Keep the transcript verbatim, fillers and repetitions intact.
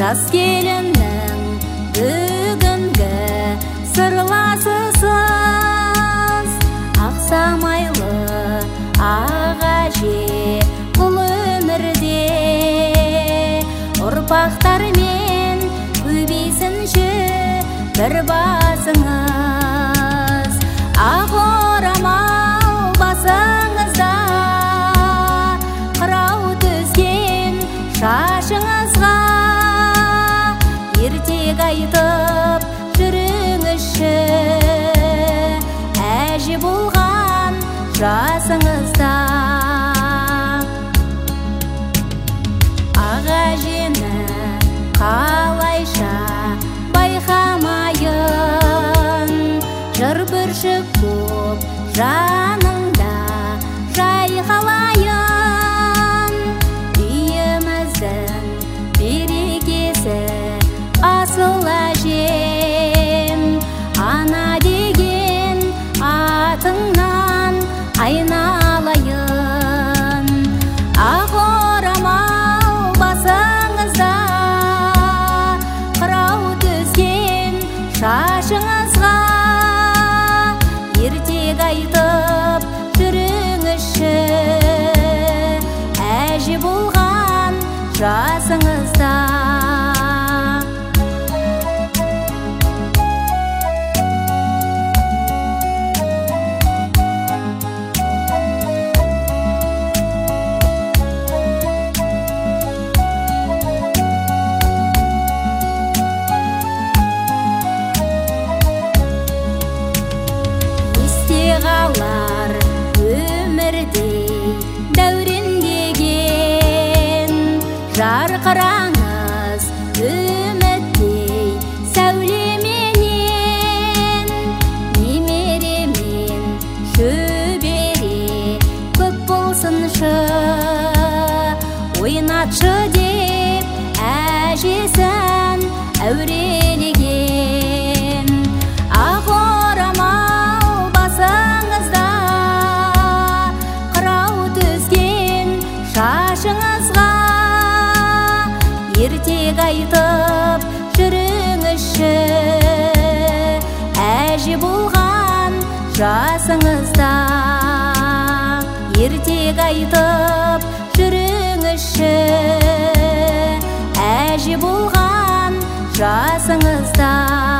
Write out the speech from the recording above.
жас келіннің бүгінгі сырласысыз, ақсамайлы аға же бұл өмірде ұрпақтармен көбейсінші бір басыңыз. Ақ орамал басыңызда, қырау түскен шашыңызға ертек айтып жүріңізші, әже болған жасыңызда. Ақ әжені қалайша байқамайын, жыр бүршік боп жаныңда жайқалайын. Үйіміздің берекесі асыл әжем, ана деген атыңнан айналайын. Ақ орамал басыңызда, қырау түскен шашыңызға ертек айтып жүріңізші, әже болған жасыңызда. Қалар өмірде дәурендеген, жарқыраңыз үміттей сәулеменен. Немеремен шөбере көп болсыншы, ойнатшы деп әжесін әурелеген. Ақ орамал басыңызда, қырау түскен шашыңызға ертек айтып жүріңізші, әже болған жасыңызда. Ертек айтып жүріңізші, әже болған жасыңызда.